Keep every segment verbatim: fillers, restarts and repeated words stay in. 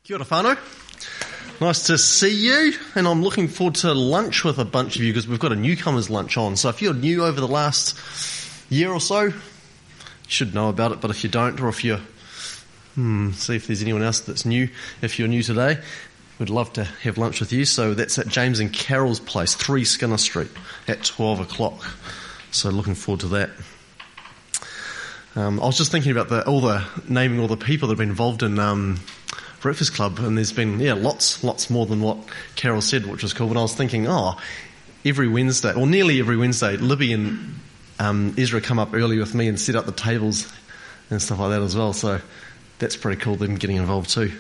Kia ora whānau. Nice to see you, and I'm looking forward to lunch with a bunch of you because we've got a newcomers lunch on. So if you're new over the last year or so, you should know about it, but if you don't, or if you're, hmm, see if there's anyone else that's new, if you're new today, we'd love to have lunch with you. So that's at James and Carol's place, three Skinner Street, at twelve o'clock. So looking forward to that. Um, I was just thinking about the, all the, naming all the people that have been involved in um, Breakfast Club, and there's been, yeah, lots, lots more than what Carol said, which was cool. But I was thinking, oh, every Wednesday, or nearly every Wednesday, Libby and um, Ezra come up early with me and set up the tables and stuff like that as well. So that's pretty cool, them getting involved too.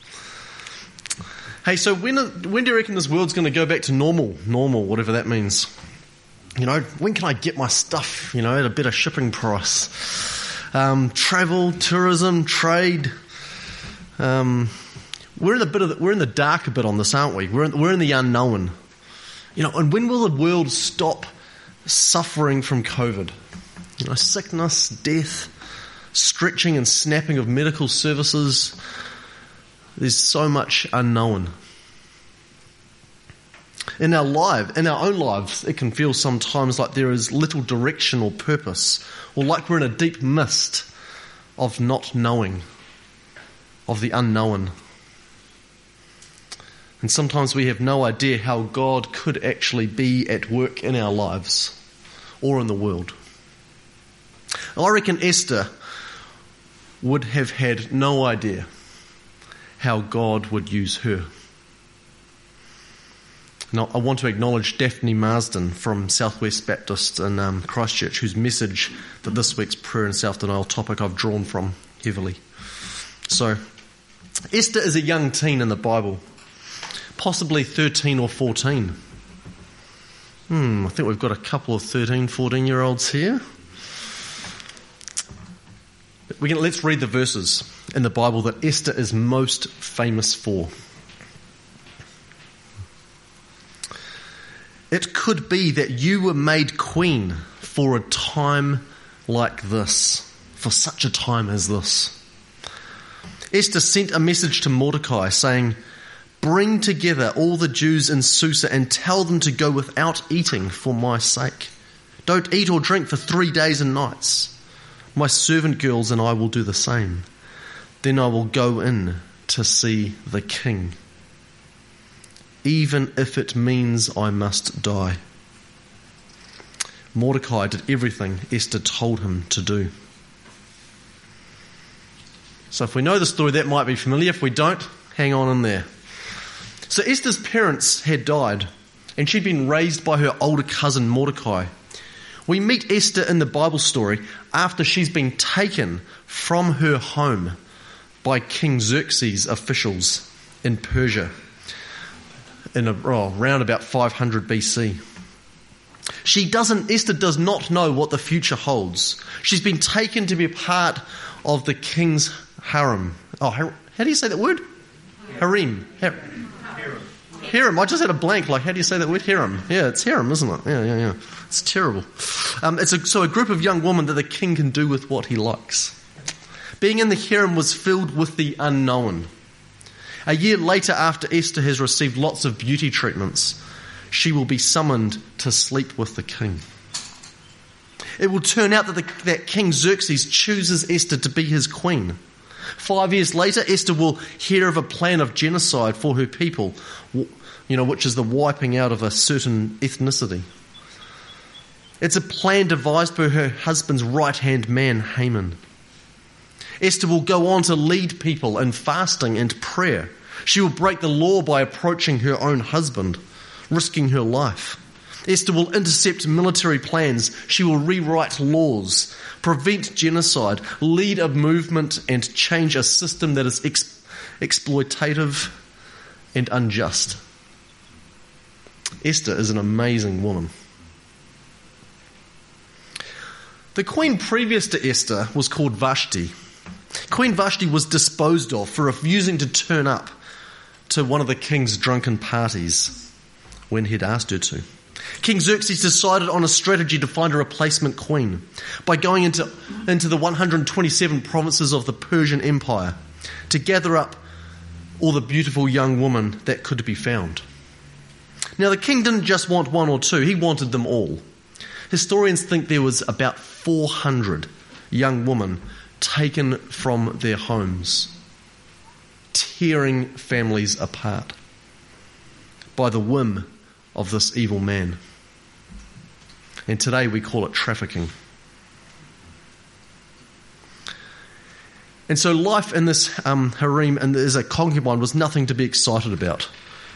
Hey, so when when do you reckon this world's going to go back to normal? Normal, whatever that means. You know, when can I get my stuff, you know, at a better shipping price? Um, travel, tourism, trade. Um, we're in the bit of the, we're in the dark a bit on this, aren't we? We're in, we're in the unknown. You know, and when will the world stop suffering from COVID? You know, sickness, death, stretching and snapping of medical services. There's so much unknown. In our life, in our own lives, it can feel sometimes like there is little direction or purpose, or like we're in a deep mist of not knowing, of the unknown. And sometimes we have no idea how God could actually be at work in our lives or in the world. I reckon Esther would have had no idea how God would use her. Now, I want to acknowledge Daphne Marsden from Southwest Baptist in um, Christchurch, whose message that this week's prayer and self-denial topic I've drawn from heavily. So, Esther is a young teen in the Bible, possibly thirteen or fourteen. Hmm, I think we've got a couple of thirteen, fourteen-year-olds here. We can, let's read the verses in the Bible that Esther is most famous for. It could be that you were made queen for a time like this, for such a time as this. Esther sent a message to Mordecai saying, "Bring together all the Jews in Susa and tell them to go without eating for my sake. Don't eat or drink for three days and nights. My servant girls and I will do the same. Then I will go in to see the king, even if it means I must die." Mordecai did everything Esther told him to do. So if we know the story, that might be familiar. If we don't, hang on in there. So Esther's parents had died, and she'd been raised by her older cousin Mordecai. We meet Esther in the Bible story after she's been taken from her home by King Xerxes' officials in Persia in a, oh, around about five hundred B C. She doesn't, Esther does not know what the future holds. She's been taken to be a part of the king's harem. Oh, how do you say that word? Harem. Harem. Harem. I just had a blank. Like, how do you say that word? Harem. Yeah, it's harem, isn't it? Yeah, yeah, yeah. It's terrible. Um, it's a, so a group of young women that the king can do with what he likes. Being in the harem was filled with the unknown. A year later, after Esther has received lots of beauty treatments, she will be summoned to sleep with the king. It will turn out that, the, that King Xerxes chooses Esther to be his queen. Five years later, Esther will hear of a plan of genocide for her people, you know, which is the wiping out of a certain ethnicity. It's a plan devised by her husband's right-hand man, Haman. Esther will go on to lead people in fasting and prayer. She will break the law by approaching her own husband, risking her life. Esther will intercept military plans. She will rewrite laws, prevent genocide, lead a movement, and change a system that is ex- exploitative and unjust. Esther is an amazing woman. The queen previous to Esther was called Vashti. Queen Vashti was disposed of for refusing to turn up to one of the king's drunken parties when he'd asked her to. King Xerxes decided on a strategy to find a replacement queen by going into, into the one hundred twenty-seven provinces of the Persian Empire to gather up or the beautiful young woman that could be found. Now, the king didn't just want one or two, he wanted them all. Historians think there was about four hundred young women taken from their homes, tearing families apart by the whim of this evil man. And today we call it trafficking. And so life in this um, harem and as a concubine was nothing to be excited about.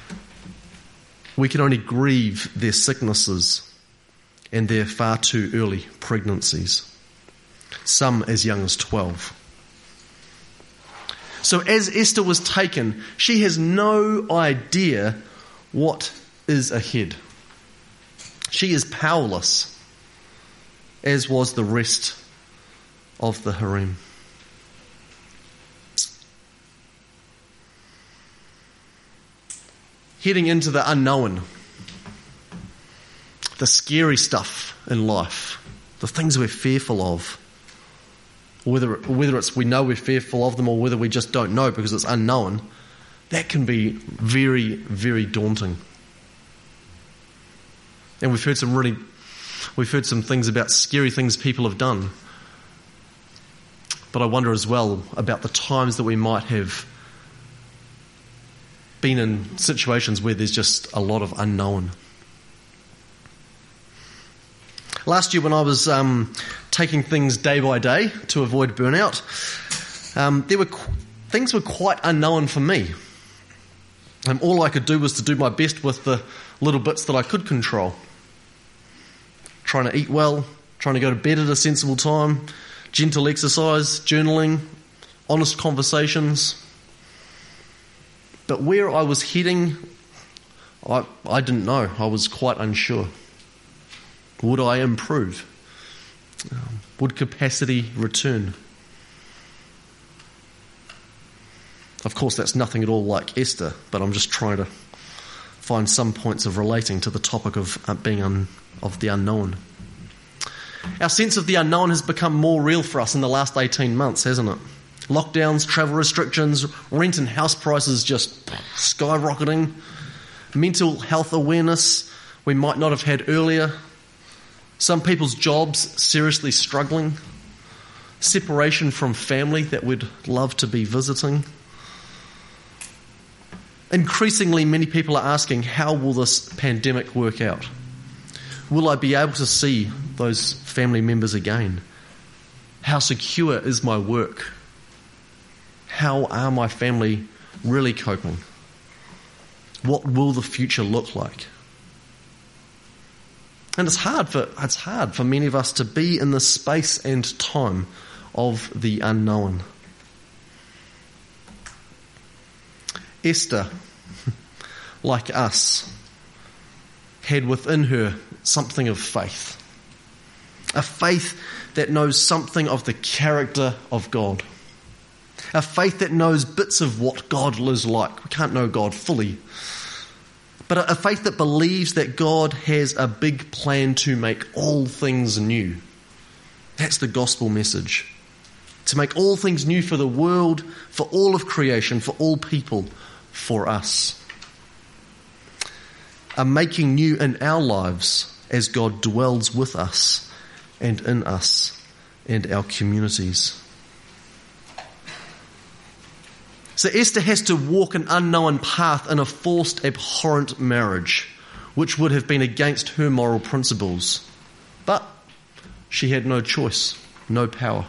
We can only grieve their sicknesses and their far too early pregnancies, some as young as twelve. So as Esther was taken, she has no idea what is ahead. She is powerless, as was the rest of the harem. Heading into the unknown, the scary stuff in life, the things we're fearful of, whether whether it's we know we're fearful of them or whether we just don't know because it's unknown, that can be very, very daunting. And we've heard some really, we've heard some things about scary things people have done. But I wonder as well about the times that we might have been in situations where there's just a lot of unknown. Last year when I was um, taking things day by day to avoid burnout, um, there were qu- things were quite unknown for me. Um, all I could do was to do my best with the little bits that I could control. Trying to eat well, trying to go to bed at a sensible time, gentle exercise, journaling, honest conversations. But where I was heading, I, I didn't know. I was quite unsure. Would I improve? Um, would capacity return? Of course, that's nothing at all like Esther, but I'm just trying to find some points of relating to the topic of uh, being un, of the unknown. Our sense of the unknown has become more real for us in the last eighteen months, hasn't it? Lockdowns, travel restrictions, rent and house prices just skyrocketing, mental health awareness we might not have had earlier, some people's jobs seriously struggling, separation from family that we'd love to be visiting. Increasingly, many people are asking, how will this pandemic work out? Will I be able to see those family members again? How secure is my work? How are my family really coping? What will the future look like? And it's hard for it's hard for many of us to be in the space and time of the unknown. Esther, like us, had within her something of faith. A faith that knows something of the character of God. A faith that knows bits of what God is like. We can't know God fully. But a faith that believes that God has a big plan to make all things new. That's the gospel message. To make all things new for the world, for all of creation, for all people, for us. A making new in our lives as God dwells with us and in us and our communities. So Esther has to walk an unknown path in a forced, abhorrent marriage, which would have been against her moral principles. But she had no choice, no power.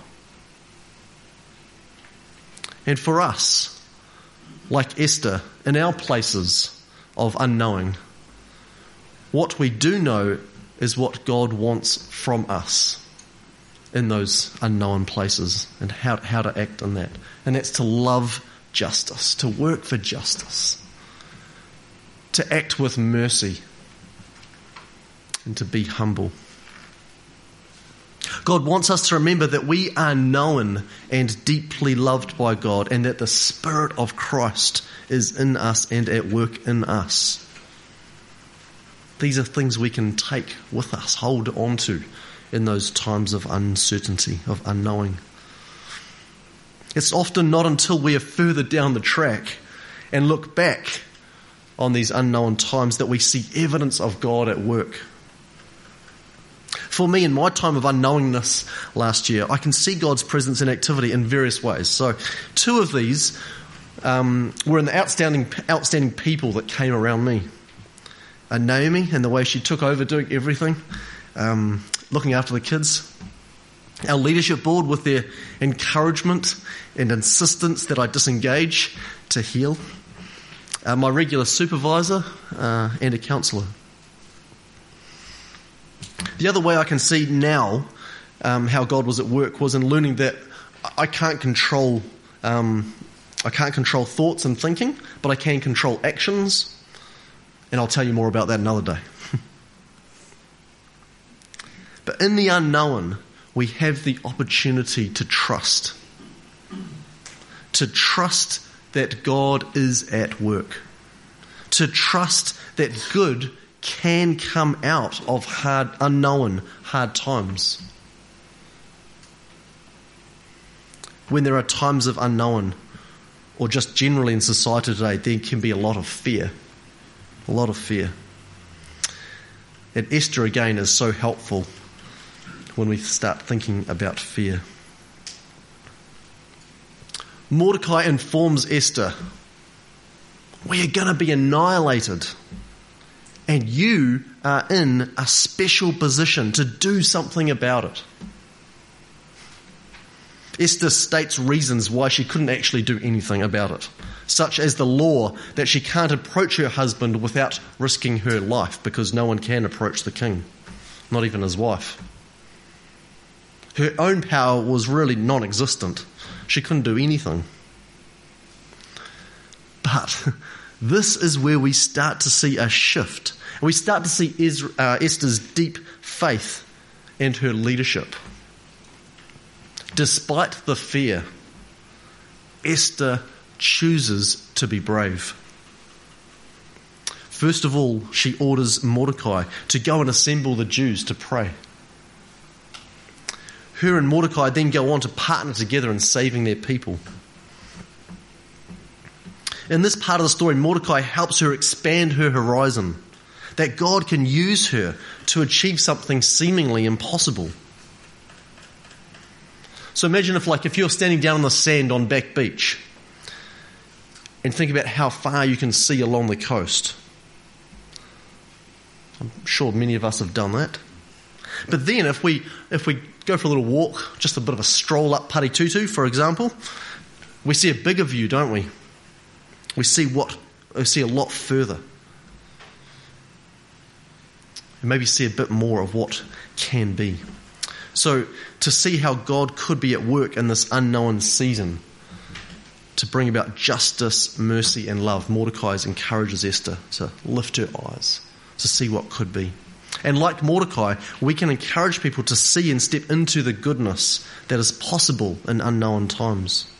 And for us, like Esther, in our places of unknowing, what we do know is what God wants from us in those unknown places and how, how to act in that. And that's to love justice, to work for justice, to act with mercy, and to be humble. God wants us to remember that we are known and deeply loved by God, and that the Spirit of Christ is in us and at work in us. These are things we can take with us, hold on to in those times of uncertainty, of unknowing. It's often not until we are further down the track and look back on these unknown times that we see evidence of God at work. For me, in my time of unknowingness last year, I can see God's presence and activity in various ways. So two of these um, were in the outstanding, outstanding people that came around me. Uh, Naomi and the way she took over doing everything, um, looking after the kids. Our leadership board with their encouragement and insistence that I disengage to heal. Uh, my regular supervisor uh, and a counsellor. The other way I can see now um, how God was at work was in learning that I can't control um, I can't control thoughts and thinking, but I can control actions, and I'll tell you more about that another day. But in the unknown, we have the opportunity to trust. To trust that God is at work. To trust that good can come out of hard, unknown, hard times. When there are times of unknown, or just generally in society today, there can be a lot of fear. A lot of fear. And Esther, again, is so helpful when we start thinking about fear. Mordecai informs Esther, we are going to be annihilated. And you are in a special position to do something about it. Esther states reasons why she couldn't actually do anything about it, such as the law that she can't approach her husband without risking her life, because no one can approach the king, not even his wife. Her own power was really non-existent. She couldn't do anything. But this is where we start to see a shift. We start to see Ezra, uh, Esther's deep faith and her leadership. Despite the fear, Esther chooses to be brave. First of all, she orders Mordecai to go and assemble the Jews to pray. Her and Mordecai then go on to partner together in saving their people. In this part of the story, Mordecai helps her expand her horizon, that God can use her to achieve something seemingly impossible. So imagine if, like, if you're standing down on the sand on Back Beach and think about how far you can see along the coast. I'm sure many of us have done that. But then if we if we go for a little walk, just a bit of a stroll up Paritutu, for example, we see a bigger view, don't we? We see what we see a lot further. And maybe see a bit more of what can be. So to see how God could be at work in this unknown season to bring about justice, mercy and love, Mordecai encourages Esther to lift her eyes to see what could be. And like Mordecai, we can encourage people to see and step into the goodness that is possible in unknown times.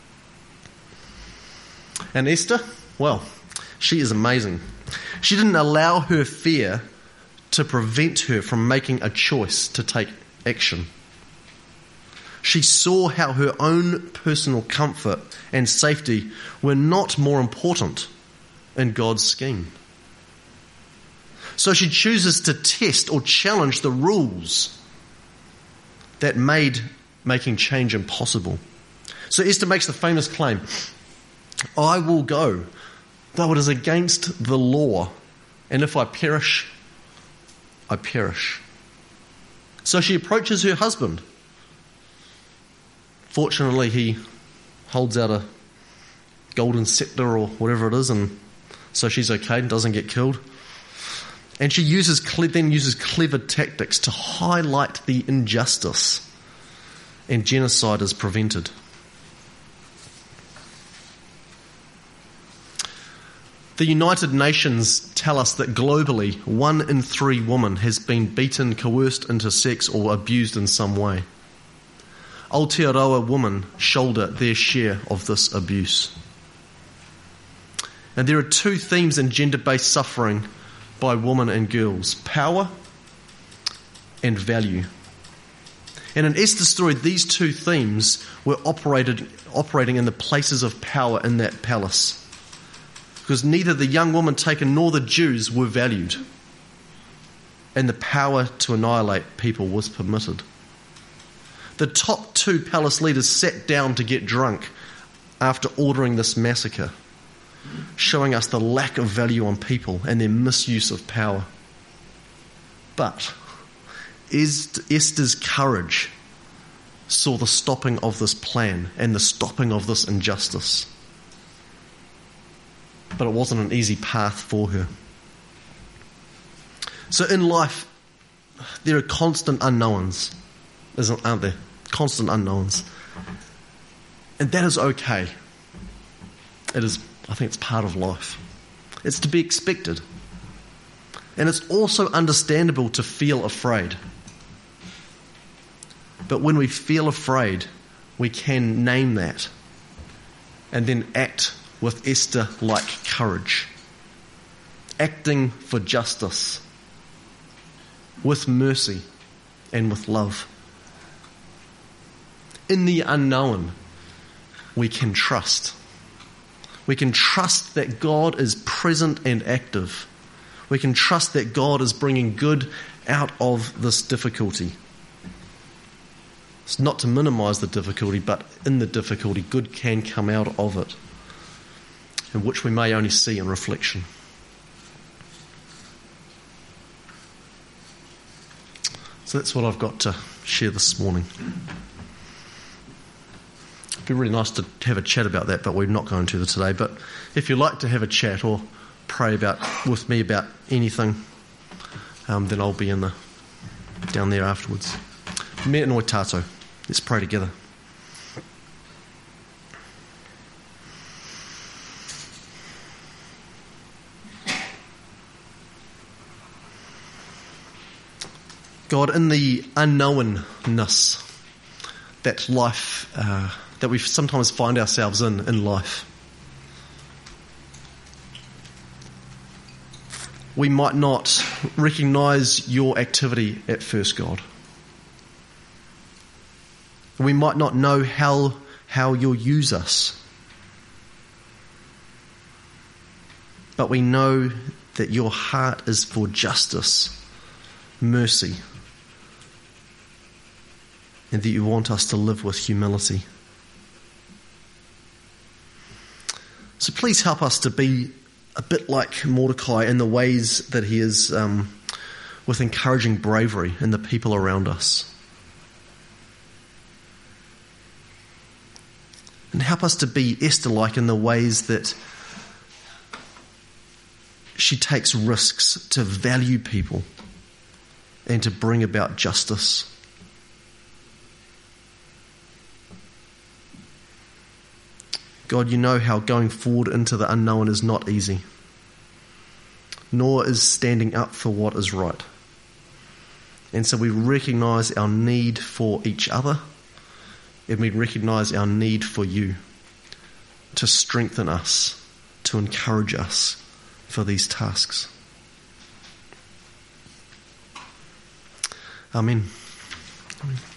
And Esther, well, she is amazing. She didn't allow her fear to prevent her from making a choice to take action. She saw how her own personal comfort and safety were not more important in God's scheme. So she chooses to test or challenge the rules that made making change impossible. So Esther makes the famous claim, I will go, though it is against the law, and if I perish, I perish. So she approaches her husband. Fortunately, he holds out a golden scepter or whatever it is, and so she's okay and doesn't get killed. And she uses then uses clever tactics to highlight the injustice, and genocide is prevented. The United Nations tell us that globally, one in three women has been beaten, coerced into sex, or abused in some way. Aotearoa women shoulder their share of this abuse. And there are two themes in gender-based suffering by women and girls: power and value. And in Esther's story, these two themes were operated, operating in the places of power in that palace. because neither the young woman taken nor the Jews were valued, and the power to annihilate people was permitted. The top two palace leaders sat down to get drunk after ordering this massacre, showing us the lack of value on people and their misuse of power. But Esther's courage saw the stopping of this plan and the stopping of this injustice. But it wasn't an easy path for her. So in life, there are constant unknowns, isn't, aren't there? Constant unknowns. And that is okay. It is, I think it's part of life. It's to be expected. And it's also understandable to feel afraid. But when we feel afraid, we can name that and then act with Esther-like courage, acting for justice, with mercy and with love. In the unknown, we can trust. We can trust that God is present and active. We can trust that God is bringing good out of this difficulty. It's not to minimise the difficulty, but in the difficulty, good can come out of it, and which we may only see in reflection. So that's what I've got to share this morning. It'd be really nice to have a chat about that, but we're not going to today. But if you'd like to have a chat or pray about with me about anything, um, then I'll be in the down there afterwards. Me and Oi Tato. Let's pray together. God, in the unknownness that life, uh, that we sometimes find ourselves in, in life, we might not recognise your activity at first, God. We might not know how, how you'll use us. But we know that your heart is for justice, mercy, and that you want us to live with humility. So please help us to be a bit like Mordecai in the ways that he is um, with encouraging bravery in the people around us. And help us to be Esther-like in the ways that she takes risks to value people and to bring about justice. God, you know how going forward into the unknown is not easy, nor is standing up for what is right. And so we recognise our need for each other, and we recognise our need for you to strengthen us, to encourage us for these tasks. Amen. Amen.